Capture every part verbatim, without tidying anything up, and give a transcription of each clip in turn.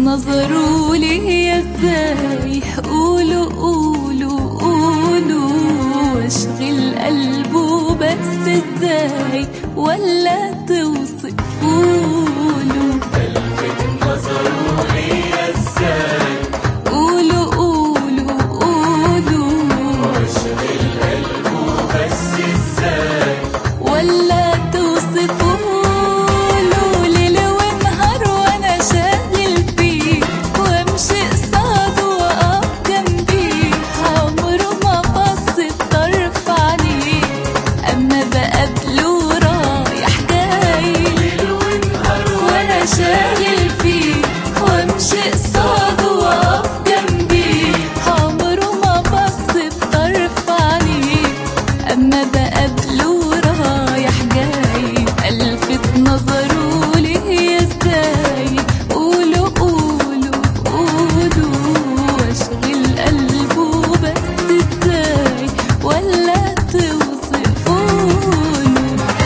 نظروا لي ازاي، قولوا قولوا قولوا واشغل قلبه بس ازاي ولا توصف قولوا. قلبك نظروا لي ازاي، قولوا قولوا قولوا واشغل قلبه بس ازاي ولا توصفوا. شايل فيه وامشي قصاده واقف جنبيه، عمره ما بص بطرف عينيه، اما بقابله رايح جاي. الفت نظره ليه ازاي، قولوا قولوا قولوا واشغل قلبه بس ازاي ولا توصفوله.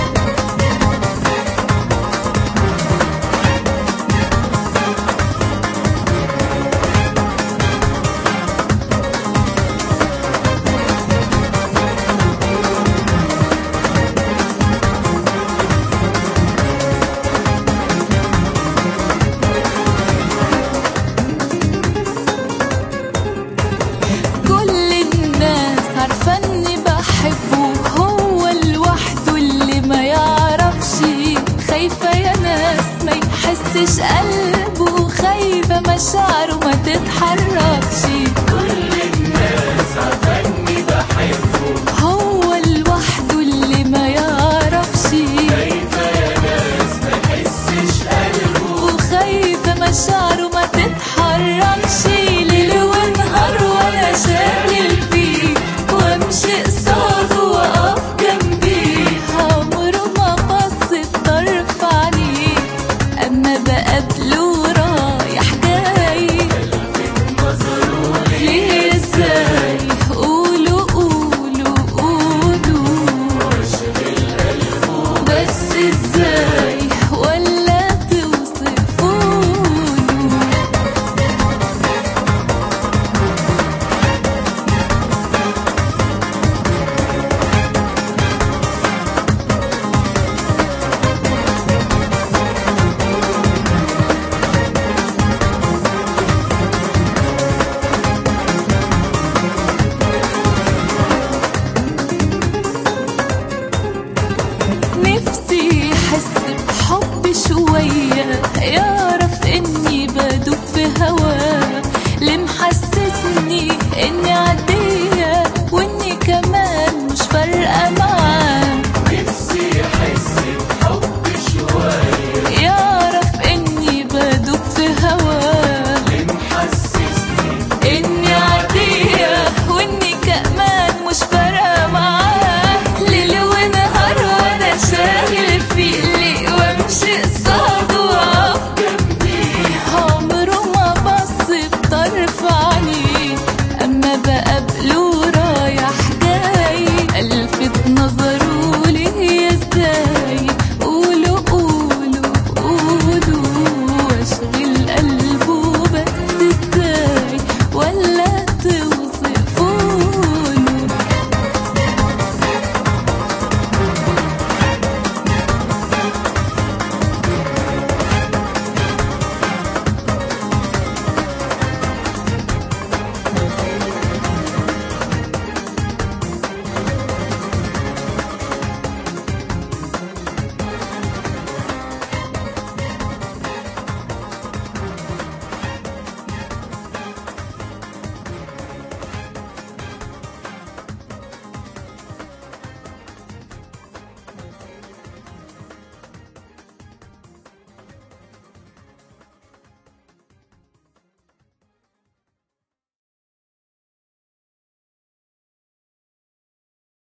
خايفة يا ناس ما يحسش قلبه، خايفة مشاعره ما تتحركش. كل الناس عارفة اني بحبه، هو لوحده اللي ما يعرفش. خايفة يا ناس ما يحسش قلبه، وخايفة مشاعره ما تتحركش.